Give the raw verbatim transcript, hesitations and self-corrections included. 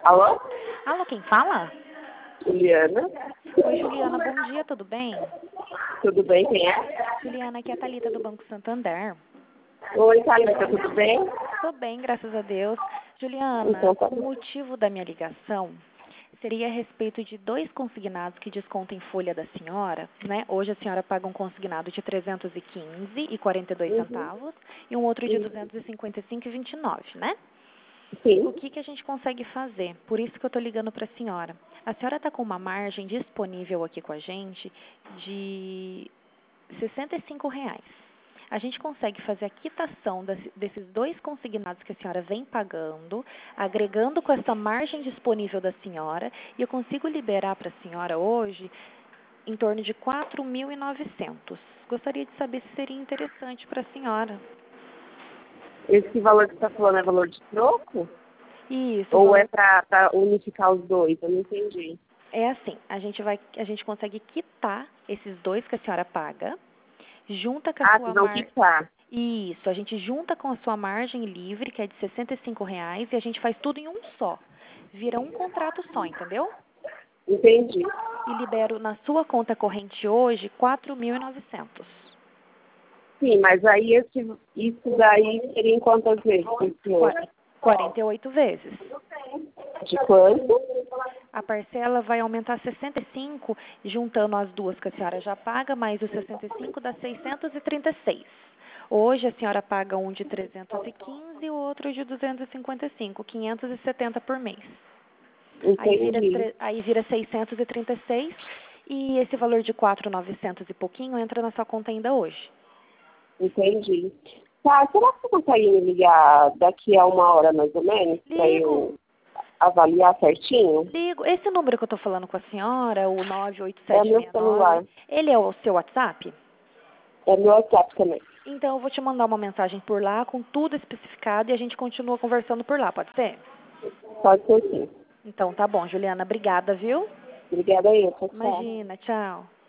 Alô? Alô, quem fala? Juliana? Oi, Juliana, bom dia, tudo bem? Tudo bem? Quem é? Juliana, aqui é a Thalita do Banco Santander. Oi, Thalita, tudo bem? Tô bem, graças a Deus. Juliana, Então tá o bom. motivo da minha ligação seria a respeito de dois consignados que descontam em folha da senhora, né? Hoje a senhora paga um consignado de trezentos e quinze reais e quarenta e dois Uhum. centavos e um outro de Uhum. duzentos e cinquenta e cinco reais e vinte e nove centavos, né? O Sim. que, que a gente consegue fazer? Por isso que eu estou ligando para a senhora. A senhora está com uma margem disponível aqui com a gente de sessenta e cinco reais. A gente consegue fazer a quitação desse- desses dois consignados que a senhora vem pagando, agregando com essa margem disponível da senhora, e eu consigo liberar para a senhora hoje em torno de quatro mil e novecentos. Gostaria de saber se seria interessante para a senhora. Esse valor que você está falando é valor de troco? Isso, o Ou é valor para unificar os dois? Eu não entendi. é assim, a gente vai, a gente consegue quitar esses dois que a senhora paga, junta com a Ah, sua vocês vão mar... quitar. Isso, a gente junta com a sua margem livre, que é de sessenta e cinco reais, e a gente faz tudo em um só. Vira um contrato só, entendeu? Entendi. E libero na sua conta corrente hoje quatro mil e novecentos. Sim, mas aí esse, isso daí seria em quantas vezes? Esse outro? quarenta e oito vezes. De quanto? A parcela vai aumentar sessenta e cinco, juntando as duas que a senhora já paga, mais os sessenta e cinco dá seiscentos e trinta e seis. Hoje a senhora paga um de trezentos e quinze e o outro de duzentos e cinquenta e cinco, quinhentos e setenta por mês. Aí vira, Entendi. tre- aí vira seiscentos e trinta e seis e esse valor de quatro mil e novecentos e pouquinho entra na sua conta ainda hoje. Entendi. Tá, será que você consegue me ligar daqui a uma hora mais ou menos para Ligo, eu avaliar certinho? ligo. Esse número que eu estou falando com a senhora, o nove oito É sete meu seis nove, celular. ele é o seu WhatsApp? É meu WhatsApp também. Então, eu vou te mandar uma mensagem por lá com tudo especificado e a gente continua conversando por lá, pode ser? Pode ser sim. Então, tá bom, Juliana. Obrigada, viu? Obrigada aí, tchau, tchau. Imagina, tchau.